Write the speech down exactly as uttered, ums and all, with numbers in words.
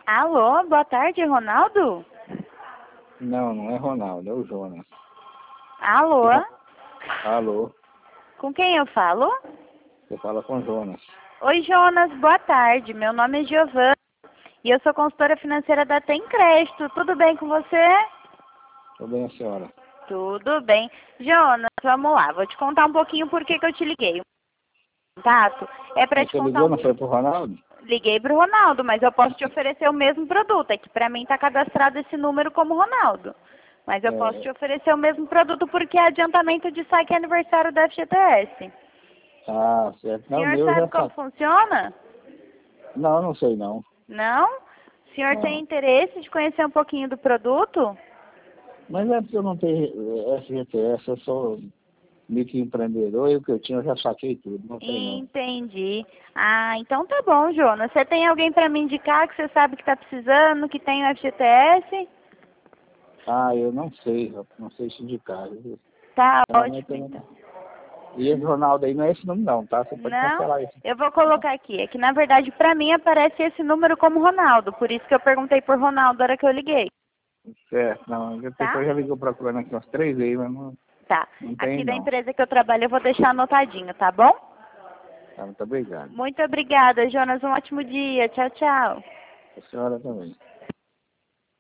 Alô, boa tarde, Ronaldo? Não, não é Ronaldo, é o Jonas. Alô? Alô, Com quem eu falo? você fala com o Jonas. Oi, Jonas, boa tarde. Meu nome é Giovana e eu sou consultora financeira da Tem Crédito. Tudo bem com você? Tudo bem, a senhora? Tudo bem. Jonas, vamos lá. Vou te contar um pouquinho por que que eu te liguei. Contato é para Mas te você contar ligou, um... não foi pro Ronaldo? Liguei para o Ronaldo, mas eu posso te oferecer o mesmo produto. É que para mim está cadastrado esse número como Ronaldo. Mas eu posso te É, oferecer o mesmo produto porque é adiantamento de saque e aniversário da F G T S. ah, certo. O Não, o senhor meu sabe já como tá. funciona? Não, não sei não. Não? O senhor tem Não. interesse de conhecer um pouquinho do produto? Mas é porque eu não tenho F G T S, eu sou microempreendedor e o que eu tinha eu já saquei tudo, não tem não. Entendi. Ah, então tá bom, Jonas. Você tem alguém para me indicar que você sabe que está precisando, que tem o F G T S? Ah, eu não sei, eu não sei se indicar. viu? Tá Realmente ótimo, eu então. não. E esse Ronaldo aí não é esse nome não, tá? Você pode Não? cancelar isso. Eu vou colocar aqui. É que, na verdade, para mim aparece esse número como Ronaldo. Por isso que eu perguntei por Ronaldo na hora que eu liguei. Certo, não. A Tá? pessoa já ligou procurando aqui umas três vezes, mas não, Tá. não tem Aqui da não. empresa que eu trabalho eu vou deixar anotadinho, tá bom? Tá, muito obrigado. Muito obrigada, Jonas. Um ótimo dia. Tchau, tchau. A senhora também.